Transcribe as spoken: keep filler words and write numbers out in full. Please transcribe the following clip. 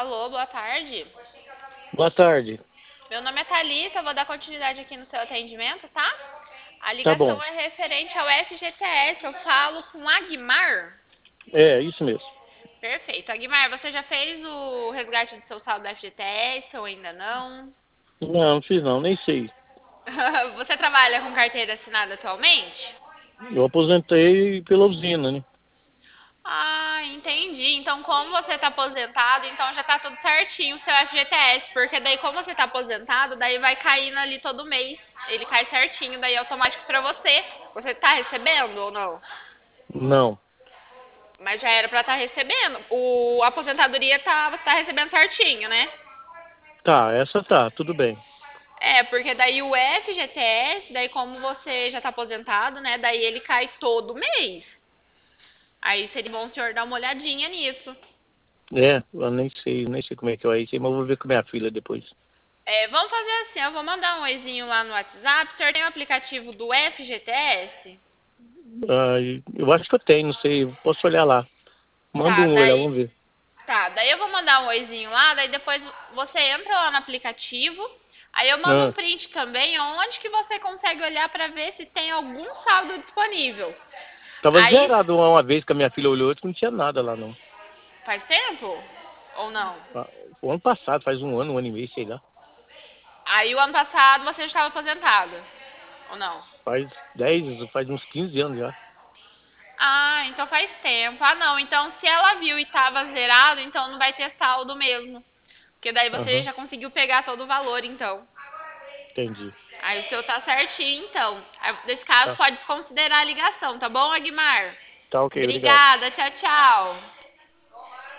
Alô, boa tarde. Boa tarde. Meu nome é Thalita, vou dar continuidade aqui no seu atendimento, tá? A Tá ligação bom. é referente ao F G T S. Eu falo com Aguimar. É, isso mesmo. Perfeito. Aguimar, você já fez o resgate do seu saldo do F G T S ou ainda não? Não, não fiz não, nem sei. Você trabalha com carteira assinada atualmente? Eu aposentei pela usina, né? Ah, entendi. Então, como você tá aposentado, então já tá tudo certinho o seu F G T S, porque daí como você tá aposentado, daí vai caindo ali todo mês. Ele cai certinho, daí é automático pra você. Você tá recebendo ou não? Não. Mas já era pra estar recebendo. O a aposentadoria tá, você tá recebendo certinho, né? Tá, essa tá, tudo bem. É, porque daí o F G T S, daí como você já tá aposentado, né? Daí ele cai todo mês. Aí seria bom o senhor dar uma olhadinha nisso. É, eu nem sei, nem sei como é que vai ser, mas eu vou ver com minha filha depois. É, vamos fazer assim, eu vou mandar um oizinho lá no WhatsApp. O senhor tem o aplicativo do F G T S? Ah, eu acho que eu tenho, não sei, eu posso olhar lá. Manda Tá, um olhar, daí. vamos ver. Tá, daí eu vou mandar um oizinho lá, daí depois você entra lá no aplicativo. Aí eu mando um Ah, print também, onde que você consegue olhar pra ver se tem algum saldo disponível. tava Aí zerado uma, uma vez que a minha filha olhou, que não tinha nada lá não. faz tempo ou não? Ah, o ano passado, faz um ano, um ano e meio, sei lá. Aí o ano passado você já estava aposentado ou não? Faz dez, faz uns quinze anos já. Ah, então faz tempo. Ah, não. Então, se ela viu e tava zerado, então não vai ter saldo mesmo. Porque daí você Aham, já conseguiu pegar todo o valor, então. entendi. Aí o seu tá certinho, então. Aí, nesse caso, Tá, pode desconsiderar a ligação, tá bom, Aguimar? tá ok, obrigado. Obrigada, tchau, tchau.